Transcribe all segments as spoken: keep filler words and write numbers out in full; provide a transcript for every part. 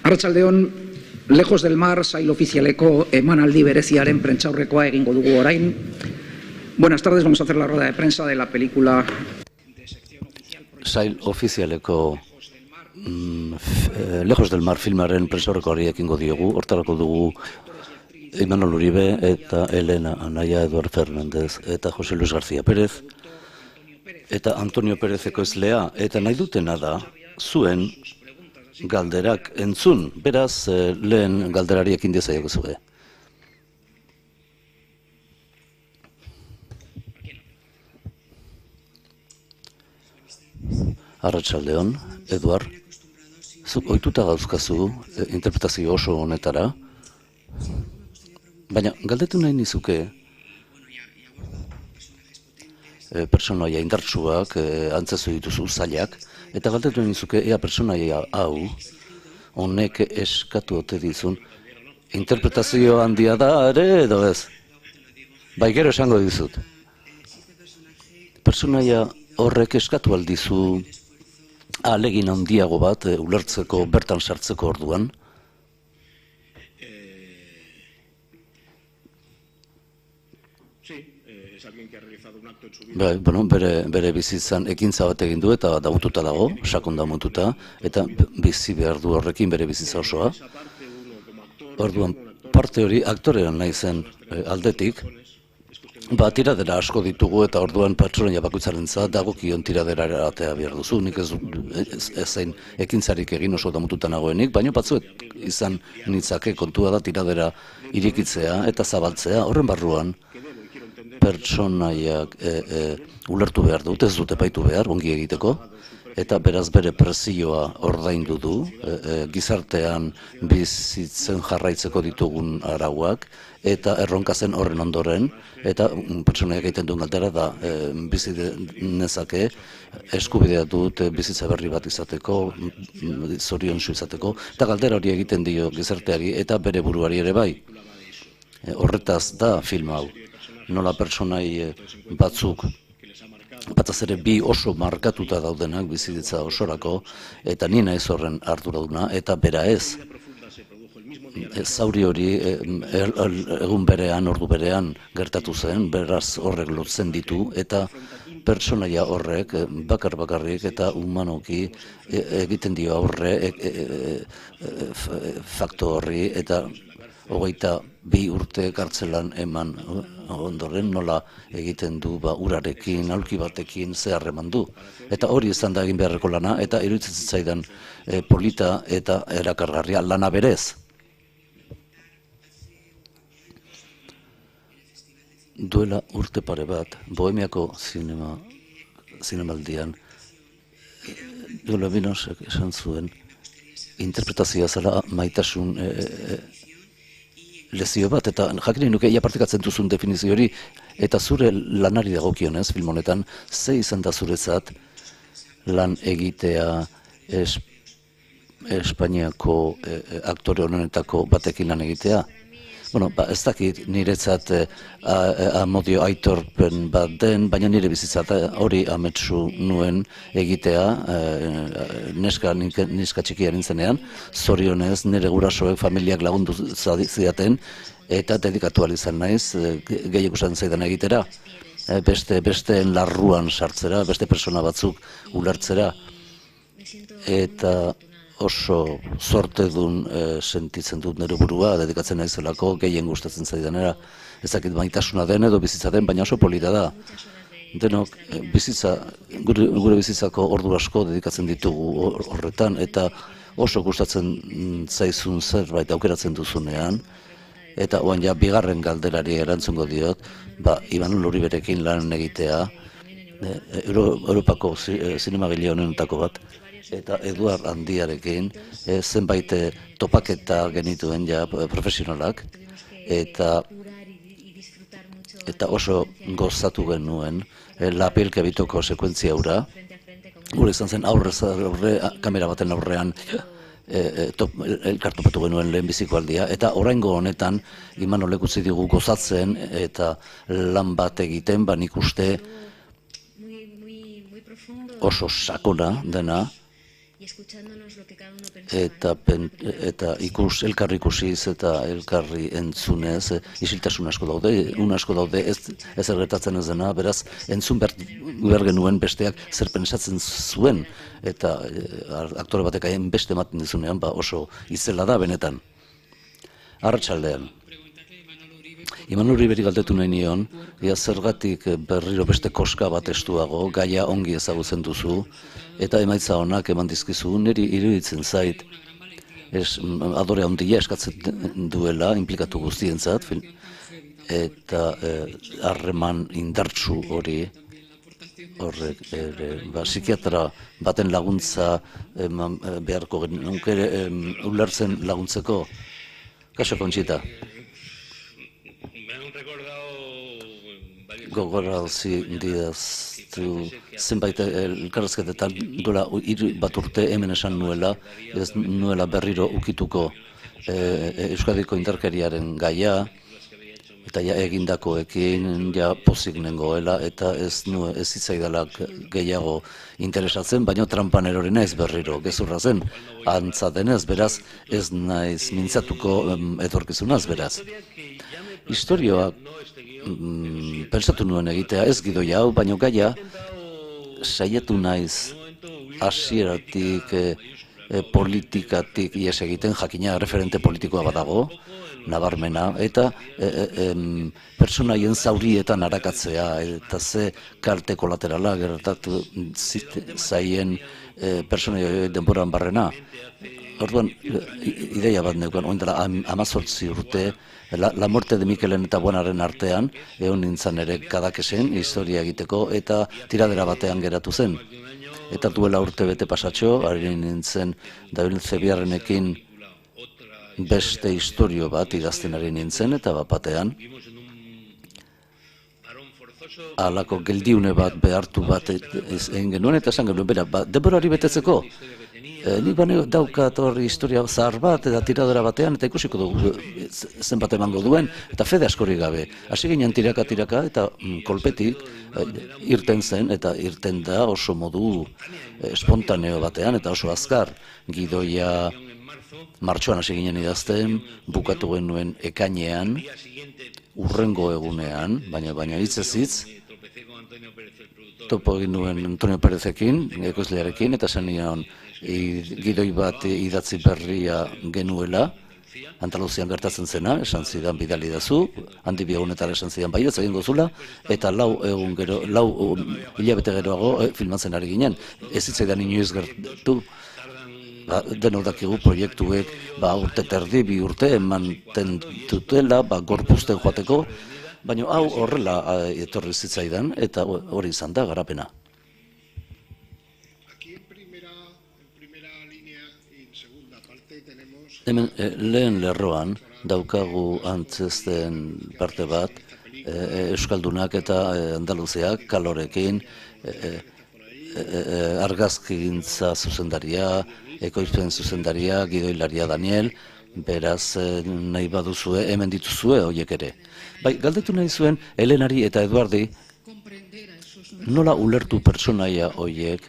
Arratsaldeon, Lejos del Mar sail ofizialeko emanaldi bereziaren prentsaurrekoa egingo dugu orain. Buenas tardes, vamos a hacer la rueda de prensa de la película. Sail ofizialeko mm, eh, Lejos del Mar filmaren prentsaurrekoari egingo diogu. Hortarako dugu Imanol Uribe eta Elena Anaia, Eduard Fernández eta José Luis García Pérez eta Antonio Pérez ekoizlea, eta nahi dutena da zuen galderak entzun, beraz eh, lehen galderari ekin dezaioko zue. Arratsaldeon, Eduard, zuk ohituta dauzkazu eh, interpretazio oso honetara, baina galdetu nahi nizuke eh, personaia indartsuak, eh, antzezu dituzu zailak, eta galdetu nahi nizuke ea personaia hau honek eskatu ote dizun interpretazio handia da ere edo ez. Bai, gero esango dizut. Personaia horrek eskatu aldizu ahalegin handiago bat e, ulertzeko, bertan sartzeko orduan. Bai, bueno, bere, bere bizitzan ekintza bat egin du eta damututa dago, sakon damututa, eta bizi behar du horrekin bere bizitza osoa. Orduan, parte hori aktorean nahi zen e, aldetik, ba, tiradera asko ditugu eta orduan pertsonaia bakoitzarentzat dagokion tiradera atea behar duzu. Nik ez, ez, ez zain ekintzarik egin oso damututa nagoenik, baina batzuek izan nitzake kontua da tiradera irikitzea eta zabaltzea, horren barruan pertsonaiak e, e, ulertu behar dut, ez dute epaitu behar, ongi egiteko, eta beraz bere presioa ordaindu du, e, e, gizartean bizitzen jarraitzeko ditugun arauak, eta erronka zen horren ondoren, eta pertsonaiak egiten duen galdera da, e, bizi nezake, eskubidea dut bizitza berri bat izateko, zoriontsu izateko, eta galdera hori egiten dio gizarteari eta bere buruari ere bai. E, horretaz da film hau. Nola pertsonai batzuk, bataz ere bi oso markatuta daudenak bizitza osorako, eta ni naiz horren arduraduna, eta bera ez. Zauri hori egun berean, ordu berean gertatu zen, beraz horrek lotzen ditu, eta pertsonaia horrek bakar bakarrik eta humanoki egiten dio aurre fakto horri, eta hogeita bi urte kartzelan eman ondoren nola egiten du ba, urarekin, aulki batekin ze harreman du. Eta hori izan da egin beharreko lana, eta iruditzen zitzaidan e, polita eta erakargarria lana berez. Duela urte pare bat, Bohemiako zinema, zinemaldian, Duela Binosek esan zuen, interpretazioa zela maitasun e, e, lezio bat, eta jakin nuke ia partikatzen duzun definizio hori, eta zure lanari dagokionez, film honetan, ze izan da zuretzat lan egitea es, Espainiako e, aktore honetako batekin lan egitea? Bueno, ba, ez dakit niretzat e, amodio aitorpen bat den, baina nire bizitzat hori ametsu nuen egitea e, neska, neska txikia nintzenean, zorionez nire gurasoek familiak lagundu zidaten eta dedikatu izan naiz e, gehiago esan zaidan egitera, e, beste besteen larruan sartzera, beste persona batzuk ulertzera, eta oso zortedun e, sentitzen dut nire burua, dedikatzen naizelako gehien gustatzen zaidanera. Ez dakit maitasuna den edo bizitza den, baina oso polita da. Denok, e, bizitza, gure, gure bizitzako ordu asko dedikatzen ditugu horretan, eta oso gustatzen zaizun zerbait aukeratzen duzunean, eta oan ja bigarren galderari erantzungo diot, ba, Imanol Uriberekin lan egitea, e, Euro, Europako zi, zinemagile honenetako bat, eta Eduard Handiarekin e, zenbait topaketa genituen ja profesionalak, eta eta oso gozatu genuen e, La piel que habitoko sekuentzia hura, gure izan zen aurrez aurre, kamera baten aurrean e, e, elkartopatu genuen lehen biziko aldia, eta oraingo honetan Imanolek utzi digu gozatzen eta lan bat egiten, ba nik uste oso sakona dena, eta, pen, eta ikus, elkarri ikusiz eta elkarri entzunez, e, isiltasun asko daude, un asko daude ez, ez ergertatzen ez dena, beraz, entzun behar, behar genuen besteak zer pentsatzen zuen, eta e, aktore batek haien beste ematen dizunean, ba oso izela da benetan. Arratsaldean. Imanol Uriberi galdetu nahi nion, ea zergatik berriro beste koska bat estuago, gaia ongi ezagutzen duzu, eta emaitza honak eman dizkizu, niri iruditzen zait, es, adore handia eskatzen duela, implikatu guztientzat, eta harreman eh, indartsu hori, horrek, ere, ba, psikiatra baten laguntza eman, beharko genuke ulertzen laguntzeko. Kaso Conchita. Gogorarazi didaztu zenbait elkarrizketetan duela hiru bat urte hemen esan nuela, ez nuela berriro ukituko e, Euskadiko indarkeriaren gaia, eta ja egindakoekin ja pozik nengoela, eta ez nu ez hitzaidalak gehiago interesatzen, baina trampan erori naiz berriro, gezurra zen, antza denez, beraz, ez naiz mintzatuko etorkizunaz, beraz. Historioak mm, pensatu nuen egitea, ez gidoia hau, baina gaia saiatu naiz hasieratik e, e, politikatik ies egiten, jakina referente politikoa badago, nabarmena, eta e, e, em, personaien zaurietan arakatzea, eta ze kalte kolaterala gertatu zaien e, personaio denboran barrena. Orduan, ideia bat neukan, oin dela amazortzi urte, la, la muerte de Mikelen eta Buenaren artean, egon nintzen ere kadakesen, historia egiteko, eta tiradera batean geratu zen. Eta duela urte bete pasatxo, ari nintzen Dabil Zebiarrenekin beste historio bat idazten ari nintzen, eta bat batean, halako geldiune bat behartu bat egin genuen, eta esan genuen, bera, ba, denborari betetzeko, e, nik bane daukat hori historia zahar bat, eta tiradora batean, eta ikusiko dugu zenbat emango duen, eta fede askorik gabe. Hasi ginen tiraka-tiraka, eta mm, kolpetik e, irten zen, eta irten da oso modu e, espontaneo batean, eta oso azkar, gidoia martxoan hasi ginen idazten, bukatu genuen ekainean, urrengo egunean, baina baina hitzez hitz, topo egin nuen Antonio Perezekin, ekoizlearekin, eta zen nion gidoi bat idatzi berria genuela, Andaluzian gertatzen zena, esan zidan bidali dazu, handi bi egunetara esan zidan bai, ez egingo zula, eta lau egun gero, lau hilabete geroago eh, filmatzen ari ginen, ez zitzaidan inoiz gertu, ba, denok dakigu proiektuek ba, urte terdi, bi urte emanten dutela, ba, gorpuzten joateko, baina hau horrela etorri zitzaidan, eta hori izan da garapena. Hemen lehen lerroan daukagu antzesten parte bat, Euskaldunak eta Andaluziak kalorekin, argazkigintza zuzendaria, ekoizpen zuzendaria, gidoilaria Daniel, beraz nahi baduzue, hemen dituzue horiek ere. Bai, galdetu nahi zuen, Helenari eta Eduardi, nola ulertu pertsonaia horiek,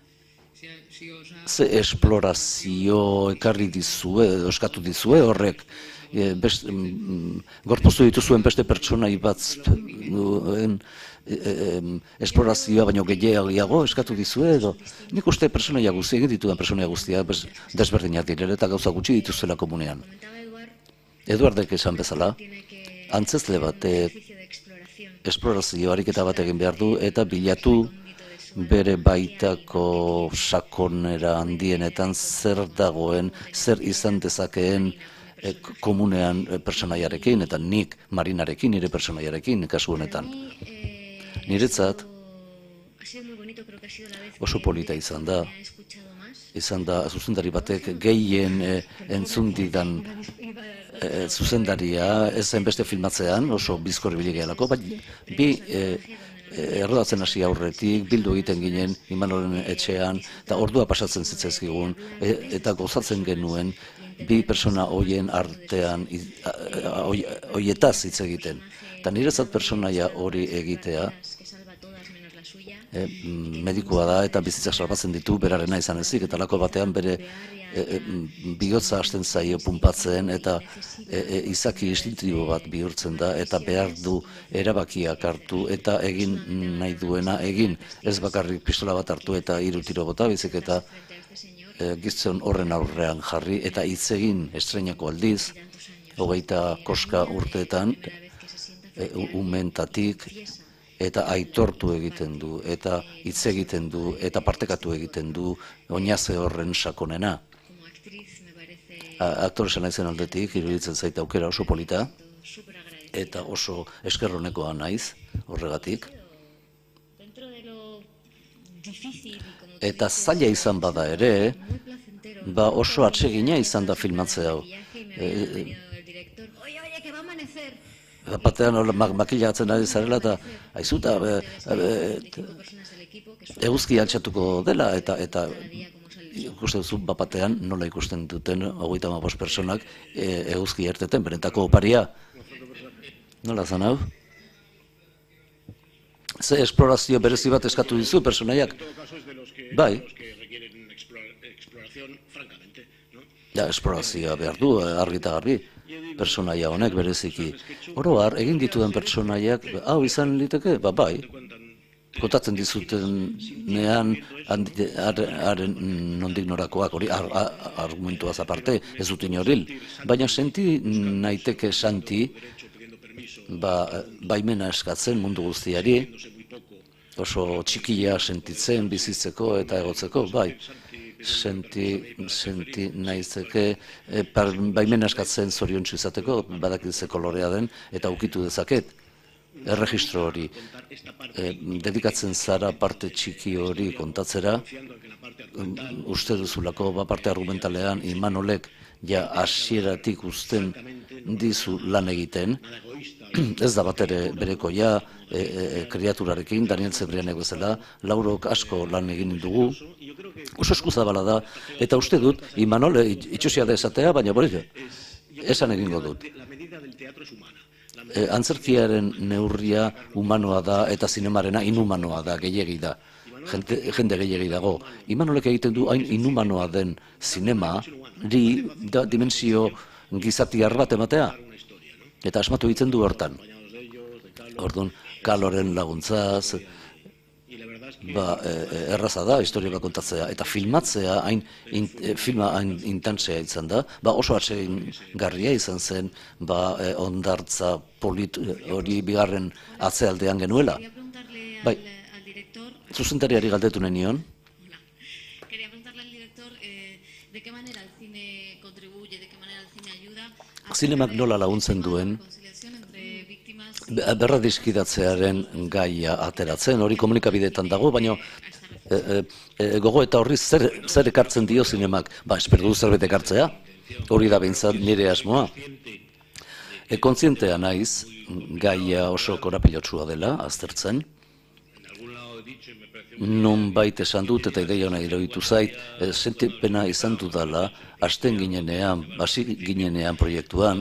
ze esplorazio ekarri dizue, oskatu dizue horrek, e, best, mm, gorpuztu dituzuen beste pertsonai bat e, e, esplorazioa baino gehiago eskatu dizue edo. Nik uste pertsonaia guzti, egin ditudan pertsonaia guztia desberdinak direla eta gauza gutxi dituzela komunean. Eduardek esan bezala, antzezle batek esplorazio ariketa bat egin behar du eta bilatu bere baitako sakonera handienetan zer dagoen, zer izan dezakeen e, komunean e, personaiarekin, eta nik Marinarekin, nire personaiarekin, kasu honetan. Niretzat oso polita izan da, izan da zuzendari batek gehien e, entzun didan e, zuzendaria, ez zen beste filmatzean, oso bizkor biligealako, baina bi e, errodatzen hasi aurretik, bildu egiten ginen Imanolen etxean, eta ordua pasatzen zitzaizkigun, e, eta gozatzen genuen bi persona hoien artean hoietaz hitz egiten. Eta niretzat personaia hori egitea, e, medikua da eta bizitzak salbatzen ditu berarena izan ezik, eta lako batean bere e, e, bihotza hasten zaio punpatzen eta e, e, izaki instintibo bat bihurtzen da eta behar du erabakiak hartu eta egin nahi duena egin, ez bakarrik pistola bat hartu eta hiru tiro bota, bizik eta e, gizon horren aurrean jarri eta hitz egin estreinako aldiz, hogeita koska urteetan, e, umentatik, eta aitortu egiten du, eta hitz egiten du, eta partekatu egiten du, oinaze horren sakonena. Aktoresa naizen aldetik, iruditzen zait aukera oso polita, eta oso eskerronekoa naiz, horregatik. Eta zaila izan bada ere, ba oso atsegina izan da filmatze hau. Batean makilatzen ari zarela eta aizu eta eguzki altxatuko dela eta eta ikusten duzu bapatean nola ikusten duten hogeita hamabost personak eguzki erteten, benetako oparia. Nola zan hau? Ze esplorazio berezi bat eskatu dizu personaiak? Bai. Ja, esplorazioa behar du, argi eta garbi. Personaia honek bereziki. Oro har, egin dituden personaiak, hau izan liteke, ba bai, kotatzen dizutenean haren nondik norakoak, hori argumentuaz aparte, ez dut inoril, baina senti naiteke Santi, baimena eskatzen mundu guztiari, oso txikia sentitzen, bizitzeko eta egotzeko, bai. Senti, senti naizeke, e, baimena eskatzen zoriontsu izateko, badakitze kolorea den, eta ukitu dezaket. Erregistro hori, e, dedikatzen zara parte txiki hori kontatzera, uste duzulako, ba parte argumentalean, Imanolek ja hasieratik uzten dizu lan egiten, ez da bat ere berekoia, e, e, kreaturarekin, Daniel Zebrianek bezala, Laurok asko lan egin dugu, oso eskuzabala da, eta uste dut, Imanol itxosia da esatea, baina bori, esan egingo dut. E, antzerkiaren neurria humanoa da, eta zinemarena inhumanoa da, gehiegi da. Jende, jende gehiegi dago. Imanolek egiten du hain inhumanoa den zinema, di, da dimensio gizatiar bat ematea. Eta asmatu egiten du hortan. Orduan, Kaloren laguntzaz, ba, erraza da, historia bat kontatzea, eta filmatzea, hain, in, filma hain intentsea izan da, ba, oso atsegin garria izan zen, ba, ondartza polit hori bigarren atzealdean genuela. Bai, zuzentariari galdetu nahi nion. Zinemak nola laguntzen duen, berra dizkidatzearen gaia ateratzen, hori komunikabideetan dago, baina e, e, e, gogo eta horri zer, zer ekartzen dio zinemak, ba, espero du zerbait ekartzea, hori da behintzat nire asmoa. E, kontzientea naiz, gaia oso korapilotsua dela, aztertzen, non bait esan dut eta ideia hona iruditu zait, e, sentipena izan dudala, hasten ginenean, hasi ginenean proiektuan,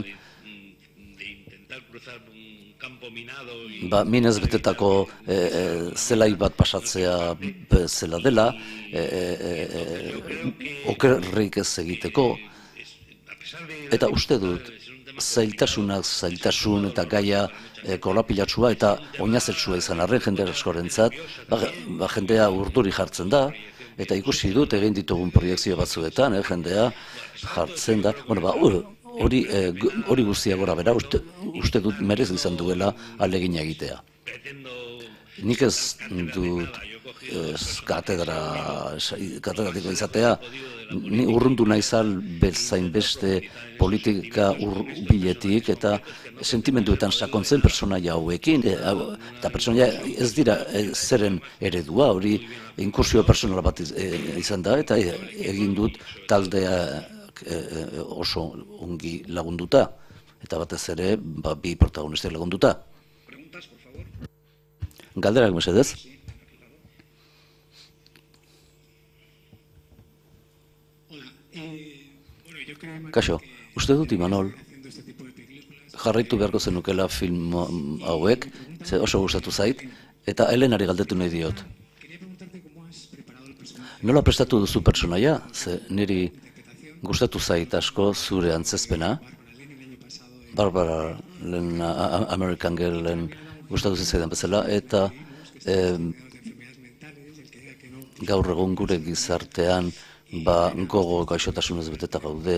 ba, minez betetako e, e, zelai bat pasatzea zela dela, e, e, e, okerrik ez egiteko, eta uste dut, zailtasunak, zailtasun eta gaia e, kolapilatsua eta oinazetsua izan arren jende askorentzat, ba, ba, jendea urduri jartzen da, eta ikusi dut egin ditugun proiektzio batzuetan, eh, jendea jartzen da, bueno, ba, hori e, hori guztia gora bera, uste, uste dut merez izan duela alegina egitea. Nik ez dut ez, katedra, katedratiko izatea, ni urrundu naizal bezain beste politika urbiletik eta sentimenduetan sakontzen personaia hauekin, e, eta personaia ez dira e, zeren eredua, hori inkursio personala bat e, izan da, eta e, egin dut taldea e, oso ongi lagunduta, eta batez ere ba, bi protagonistek lagunduta. Galderak mesedez? Kaixo, uste dut Imanol jarraitu beharko zenukela film hauek, ze oso gustatu zait, Eta Helenari galdetu nahi diot. Nola prestatu duzu pertsonaia? Ze niri gustatu zait asko zure antzezpena. Barbara lehen American Girlen gustatu zitzaidan bezala, eta gaur egun gure gizartean ba gogo gaixotasunez beteta gaude.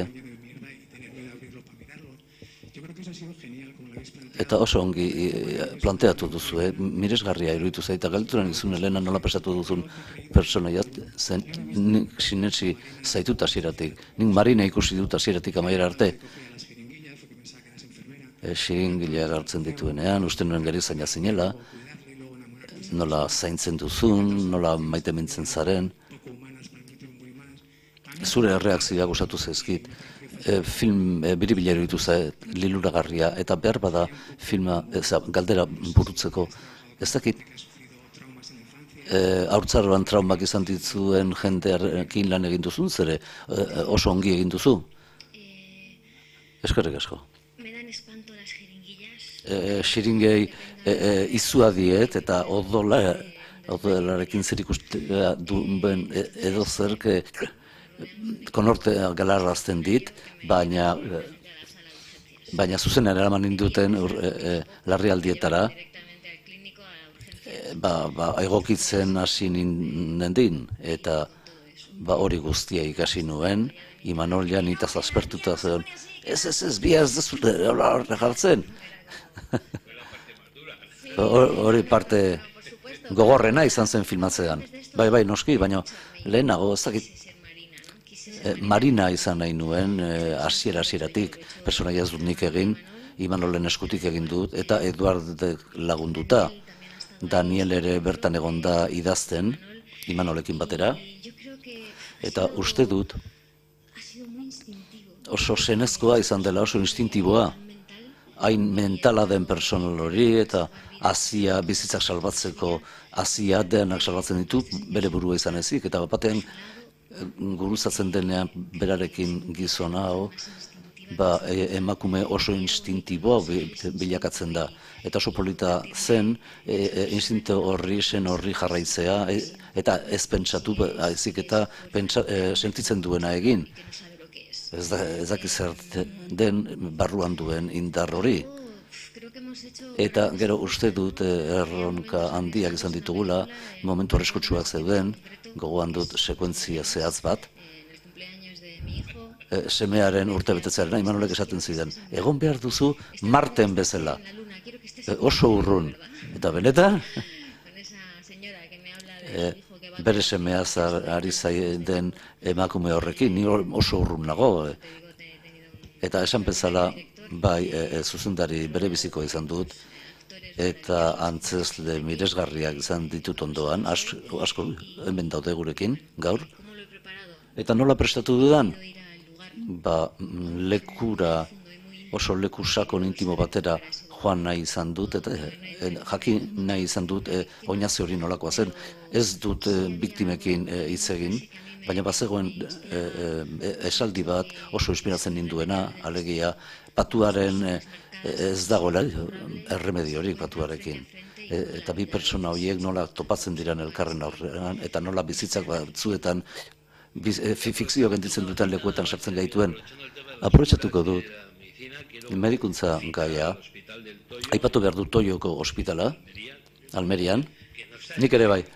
Eta oso ongi planteatu duzu, eh? Miresgarria iruditu zaita, galdeturan izun Elena nola prestatu duzun pertsonaiat, zen nik sinetsi zaitut hasieratik, nik Marina ikusi dut hasieratik amaiera arte. E, Xiringileak hartzen dituenean, uste nuen gerizaina zinela, nola zaintzen duzun, nola maite mintzen zaren. Zure erreakzioa gustatu zaizkit. E, film e, biribila iruditu zait, liluragarria, eta behar bada filma eza, galdera burutzeko. Ez dakit, e, haurtzaroan traumak izan dituzuen jendearekin lan egin duzun, zere e, oso ongi egin duzu. Eskerrik asko. E, Xiringei e, e, izua diet eta odola, odolarekin zer ikustea duen edo zerk konorte galarrazten dit, baina baina zuzenean eraman ninduten e, e, larrialdietara, e, ba, ba, egokitzen hasi nindin, eta ba, hori guztia ikasi nuen, Imanol janitaz aspertuta zen, ez ez ez, bia ez dezute horre jartzen. Hori parte gogorrena izan zen filmatzean. Bai, bai, noski, baina lehenago ez dakit Marina izan nahi nuen, hasiera hasieratik, pertsonaia ez dut nik egin, Imanolen eskutik egin dut, eta Eduard lagunduta, Daniel ere bertan egonda idazten, Imanolekin batera, eta uste dut, oso senezkoa izan dela, oso instintiboa, hain mentala den personal hori, eta hazia bizitzak salbatzeko, hazia denak salbatzen ditu, bere burua izan ezik, eta batean guruzatzen denean berarekin gizona hau, ba, emakume oso instintiboa bilakatzen da. Eta oso polita zen, e, e, instinto horri, sen horri jarraitzea, e, eta ez pentsatu, ezik eta pentsa, e, sentitzen duena egin. Ez da, ez daki zer den barruan duen indar hori. Eta gero uste dut erronka handiak izan ditugula, momentu arriskutsuak zeuden, gogoan dut sekuentzia zehatz bat, e, semearen urte betetzearen, Imanolek esaten zidan, egon behar duzu Marten bezala, e, oso urrun, eta benetan, e, bere semeaz ari zaiden emakume horrekin, ni oso urrun nago, e, eta esan bezala, bai, e, e, zuzendari bere biziko izan dut, eta antzezle miresgarriak izan ditut ondoan, asko, asko hemen daude gurekin, gaur. Eta nola prestatu dudan? Ba, lekura, oso leku sakon intimo batera joan nahi izan dut, eta e, jakin nahi izan dut e, oinazio hori nolakoa zen. Ez dut e, biktimekin hitz egin, baina bazegoen e, e, esaldi bat oso inspiratzen ninduena, alegia, patuaren e, ez dagoela erremediorik batuarekin. E, eta bi pertsona horiek nola topatzen diran elkarren aurrean, eta nola bizitzak batzuetan biz, e, fikzio gentitzen duten lekuetan sartzen gaituen. Aprobetxatuko dut, medikuntza gaia, aipatu behar dut Toioko ospitala, Almerian, nik ere bai.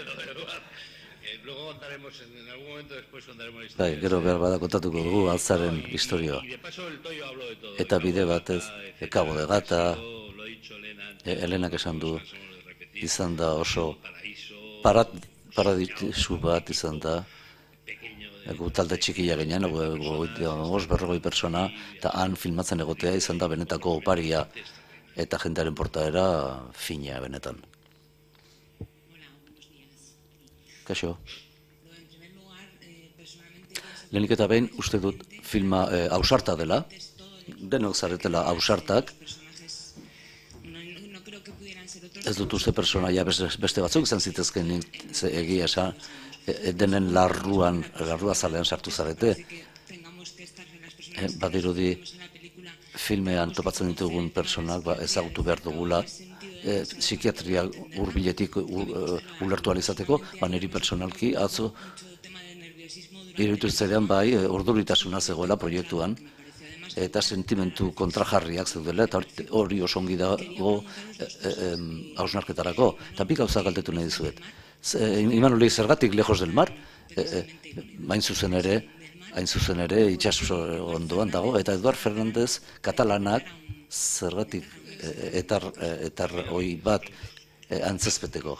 Bai, gero behar bada kontatuko dugu altzaren historioa. Eta bide batez, e, Cabo de Gata, e, Helenak esan du, izan da oso parat, paradisu bat izan da, gu talde txikia ginen, oso berrogoi pertsona, eta han filmatzen egotea izan da benetako oparia, eta jendearen portaera fina benetan. Kaixo. Lehenik eta behin, uste dut filma e, ausarta dela, denok zaretela ausartak, ez dut uste personaia beste, beste batzuk izan zitezken egia esan, e, denen larruan, larrua zalean sartu zarete. E, badirudi filmean topatzen ditugun personak ba, ezagutu behar dugula, psikiatria hurbiletik ulertu ahal izateko, ba niri pertsonalki atzo iruditu zitzaidan bai urduritasuna zegoela proiektuan, eta sentimentu kontrajarriak zeudela, eta hori oso ongi dago hausnarketarako. Eta bi gauza galdetu nahi dizuet. Imanolei zergatik lejos del mar, hain zuzen ere, hain zuzen ere itsaso ondoan dago, eta Eduard Fernandez katalanak zergatik etar, etar hoi bat antzezpeteko.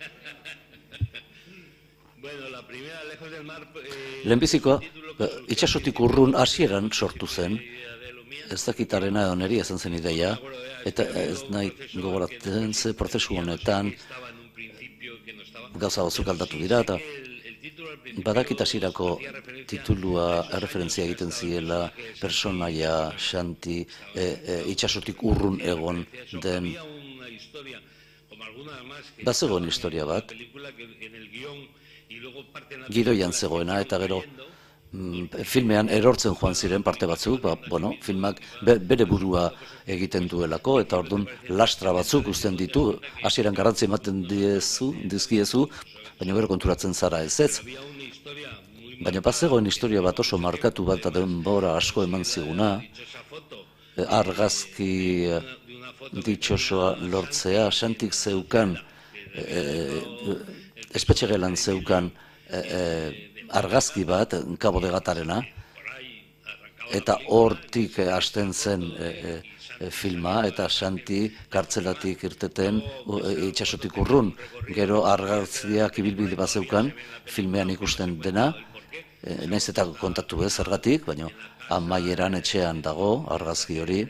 Lehenbizikoa, itsasotik urrun hasieran sortu zen, ez dakitarena edo niri esan zen ideia, eta ez nahi gogoratzen ze prozesu honetan gauza batzuk aldatu dira, eta badakit hasierako titulua erreferentzia egiten ziela personaia, Xanti, itsasotik urrun egon den bazegoen historia bat, gidoian zegoena, eta gero filmean erortzen joan ziren parte batzuk, ba, bueno, filmak bere burua egiten duelako, eta orduan lastra batzuk uzten ditu, hasieran garrantzi ematen diezu, dizkiezu, baina gero konturatzen zara ez ez. Baina bazegoen historia bat oso markatu bat eta denbora asko eman ziguna, argazki ditxosoa lortzea, Xantik zeukan, espetxegelan zeukan argazki bat, Cabo de Gatarena, eta hortik hasten zen filma, eta Xanti kartzelatik irteten itsasotik urrun, gero argazkiak ibilbide bat zeukan, filmean ikusten dena, naiz eta kontatu ez zergatik, baina amaieran etxean dago argazki hori.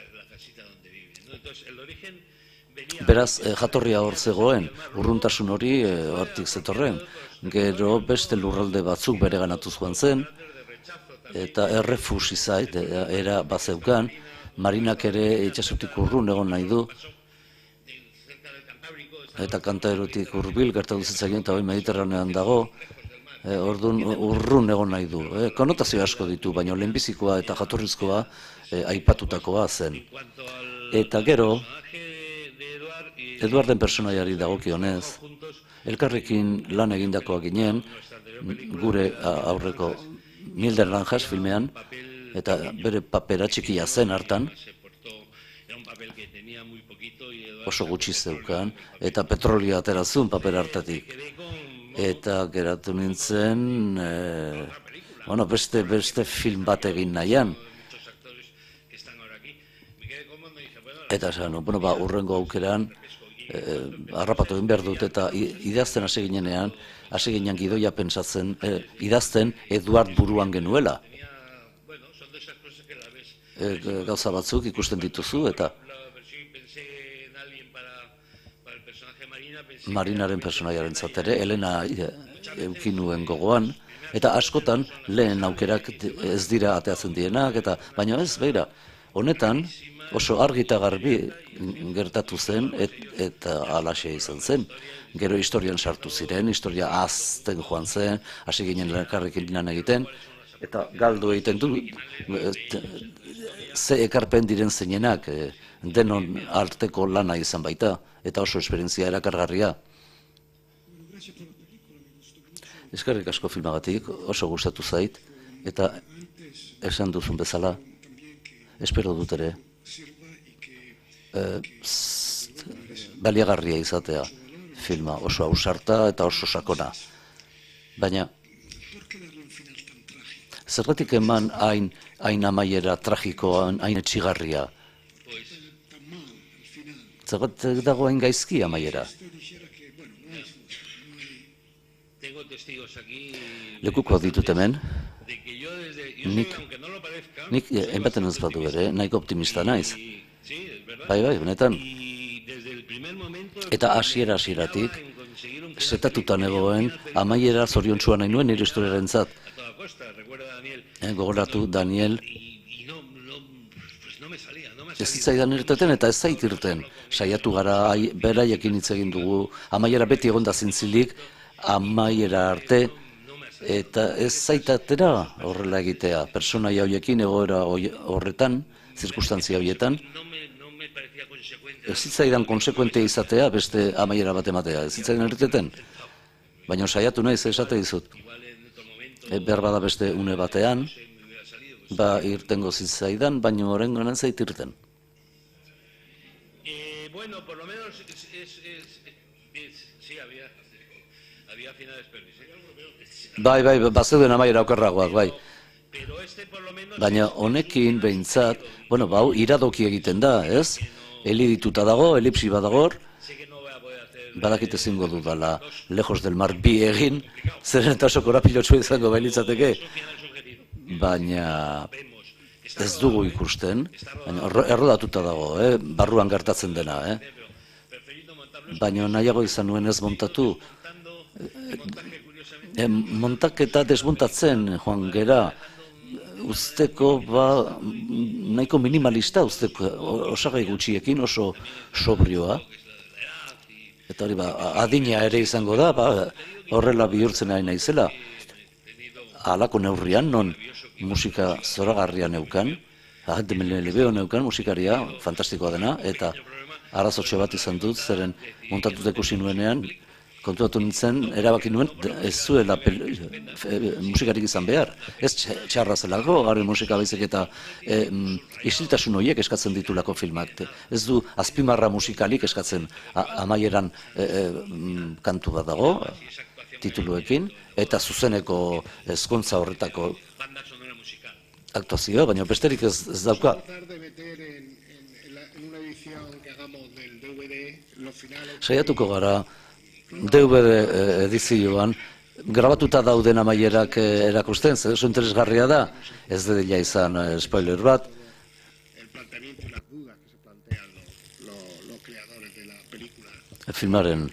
Beraz, jatorria hor zegoen, urruntasun hori hortik zetorren, gero beste lurralde batzuk bere ganatuz joan zen, eta errefusi zait, era bazeukan, Marinak ere itsasotik urrun egon nahi du, eta Kantaerotik hurbil gertatu zitzaien, eta hori Mediterranean dago, orduan urrun egon nahi du. Konotazio asko ditu, baina lehenbizikoa eta jatorrizkoa aipatutakoa zen. Eta gero, Eduarden personaiari dagokionez, elkarrekin lan egindakoa ginen, gure aurreko Miel de Naranjas filmean, eta bere papera txikia zen hartan, oso gutxi zeukan, eta petrolio aterazun paper hartatik. Eta geratu nintzen, bueno, beste, beste film bat egin nahian. Eta esan, bueno, ba, urrengo aukeran, harrapatu egin behar dut, eta idazten hasi ginenean, hasi ginean gidoia pentsatzen, idazten Eduard buruan genuela. Gauza batzuk ikusten dituzu, eta Marinaren personaiaren zatere, Elena eukinuen gogoan, eta askotan lehen aukerak ez dira ateatzen dienak, eta baina ez, beira, honetan oso argi eta garbi gertatu zen, et, eta alaxe izan zen. Gero historian sartu ziren, historia azten joan zen, hasi ginen elkarrekin lan egiten, eta galdu egiten du, ze ekarpen diren zeinenak, denon arteko lana izan baita, eta oso esperientzia erakargarria. Eskerrik asko filmagatik, oso gustatu zait, eta esan duzun bezala, espero dut ere, baliagarria izatea filma, oso ausarta eta oso sakona. Baina, zergatik eman hain, hain amaiera tragikoa, hain etxigarria? Zergatik dago hain gaizki amaiera? Lekuko ditut hemen, nik, nik enbaten ez badu ere, nahiko optimista naiz. Bai, bai, benetan. Eta hasiera hasieratik, setatutan egoen, amaiera zoriontsuan nahi nuen nire historiaren zat. Eh, gogoratu, Daniel, ez zitzaidan irteten eta ez zait irten. Saiatu gara, beraiekin hitz egin dugu, amaiera beti egon da zintzilik, amaiera arte, eta ez zaitatera horrela egitea, personaia horiekin egoera horretan, zirkustantzia horietan, ez zitzaidan konsekuente izatea beste amaiera bat ematea, ez zitzaidan erriteten. Baina saiatu naiz esate dizut. E, behar bada beste une batean, ba irtengo zitzaidan, baina horrengoan zait irten. Eh, bueno, por lo menos es, es, es, es, sí, había, había finales perdidas. Bai, bai, bazeuden amaiera okerragoak, bai. Baina honekin behintzat, bueno, bau, iradoki egiten da, ez? Elidituta dago, elipsi badagor, badakit ezingo dudala lejos del mar bi egin, zeren eta oso korapilotxua izango bailitzateke, baina ez dugu ikusten, baina errodatuta dago, eh? Barruan gertatzen dena, eh? Baina nahiago izan nuen ez montatu, e, montaketa desmontatzen joan gera, usteko ba, nahiko minimalista, usteko osagai gutxiekin oso sobrioa. Eta hori ba, adina ere izango da, ba, horrela bihurtzen ari naizela. Halako neurrian, non musika zoragarria neukan, Demelebeo neukan musikaria, fantastikoa dena, eta arazotxe bat izan dut, zeren montatut ikusi nuenean, kontuatu nintzen, erabaki nuen, ez zuela musikarik izan behar. Ez txarra zelako, garen musika baizik eta isiltasun horiek eskatzen ditulako filmak. Ez du azpimarra musikalik eskatzen amaieran kantu bat dago, tituluekin, eta zuzeneko ezkontza horretako aktuazioa, baina besterik ez dauka. Saiatuko gara, D V D edizioan, grabatuta dauden amaierak erakusten, zer oso interesgarria da, ez dedila izan spoiler bat. Filmaren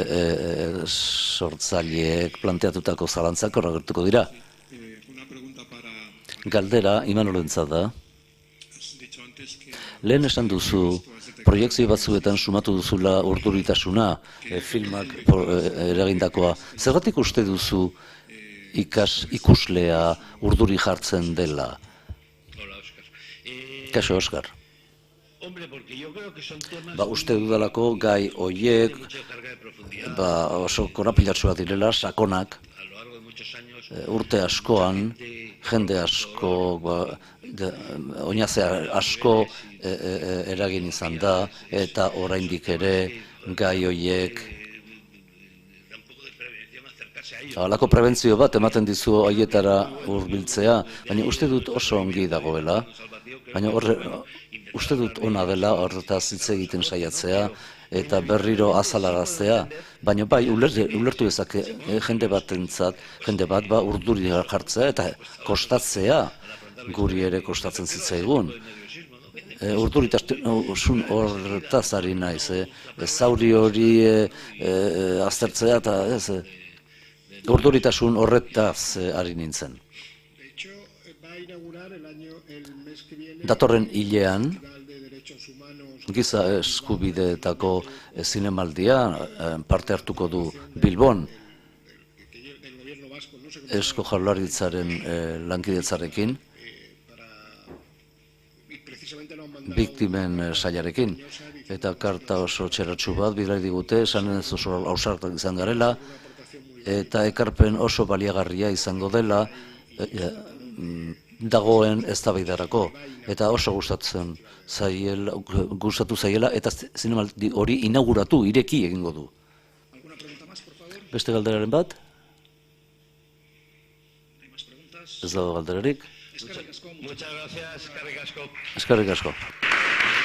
sortzaileek planteatutako zalantzak horregertuko dira. Galdera, Imanolentzat da. Lehen esan duzu, proiektzio batzuetan sumatu duzula urduritasuna, e, filmak e, eragindakoa. Zergatik uste duzu ikas, ikuslea urduri jartzen dela? Kaixo, Oskar. Ba, uste dudalako gai hoiek ba, oso korapilatsuak direla, sakonak, e, urte askoan, jende asko, ba, de, oinaze asko e, e, eragin izan da, eta oraindik ere gai hoiek halako prebentzio bat ematen dizu haietara hurbiltzea, baina uste dut oso ongi dagoela, baina horre, uste dut ona dela horretaz hitz egiten saiatzea, eta berriro azalaraztea, baina bai, ulertu ezake jende batentzat, jende bat ba urduri jartzea eta kostatzea, guri ere kostatzen zitzaigun. E, urduritasun horretaz ari naiz, e, zauri hori e, e, aztertzea eta ez, e, urduritasun horretaz e, ari nintzen. Datorren hilean, giza eskubideetako zinemaldia parte hartuko du Bilbon, Eusko Jaurlaritzaren lankidetzarekin, biktimen sailarekin, eta karta oso txeratsu bat bidali digute, esan ez oso ausartak izan garela, eta ekarpen oso baliagarria izango dela, dagoen eztabaidarako, eta oso gustatzen zaiela, gustatu zaiela, eta zinemaldi hori inauguratu, ireki egingo du. Beste galderaren bat? Ez dago galderarik? Eskerrik asko. Eskerrik asko.